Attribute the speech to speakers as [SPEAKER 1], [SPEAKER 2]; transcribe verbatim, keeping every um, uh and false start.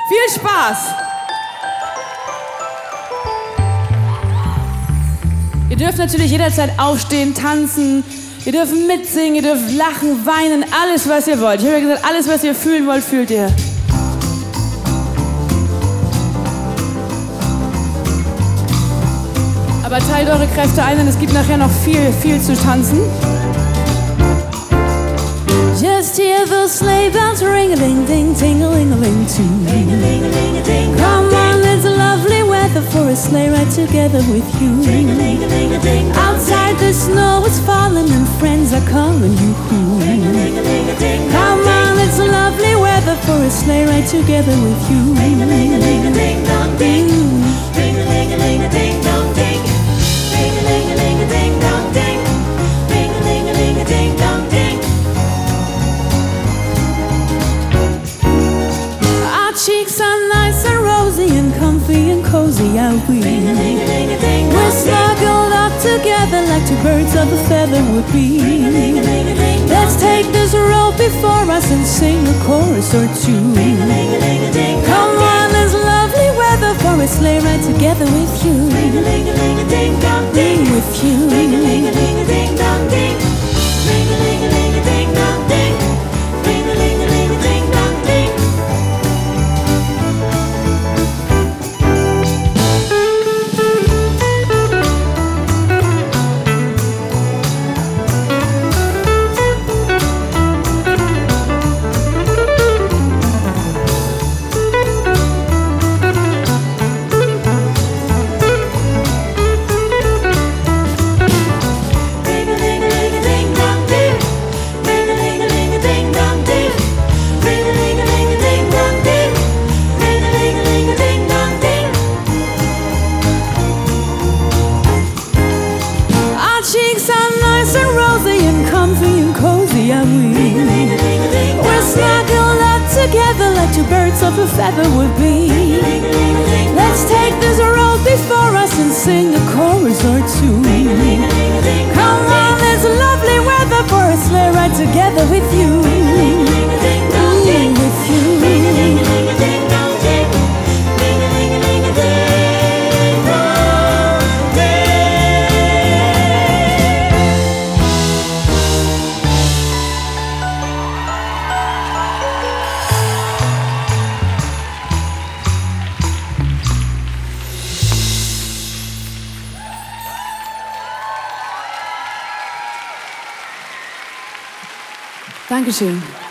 [SPEAKER 1] Viel Spaß! Ihr dürft natürlich jederzeit aufstehen, tanzen, ihr dürft mitsingen, ihr dürft lachen, weinen, alles was ihr wollt. Ich habe ja gesagt, alles was ihr fühlen wollt, fühlt ihr. Aber teilt eure Kräfte ein, denn es gibt nachher noch viel, viel zu tanzen.
[SPEAKER 2] Just hear the sleigh bells ring-a-ling-ding, ting-a-ling-a-ling too. Ring-a-ling-a-ding, come on, it's lovely weather for a sleigh ride together with you. Ring-a-ling-a-ling-a-ding, outside the snow is falling and friends are calling you. Ring-a-ling-a-ling-a-ding, come on, it's lovely weather for a sleigh ride together with you. Ring-a-ling-a-ling-a-ding, dong ding. Ring-a-ling-a-ling-a-ding, dong ding. Ring-a-ling-a-ling-a-ding, dong ding. Ring-a-ling-a-ling-a-ding, dong ding. Cheeks are nice and rosy and comfy and cozy, are we? We're snuggled up together like two birds of a feather would be. Let's take this road before us and sing a chorus or two. Come on, there's lovely weather for a sleigh ride together with you. With you. Cheeks are nice and rosy and comfy and cozy, are we? We're snuggled up together like two birds of a feather would be. Let's take this road before us and sing a chorus or two. Come on, it's lovely weather for a sleigh ride together with you. With you.
[SPEAKER 1] Dankeschön.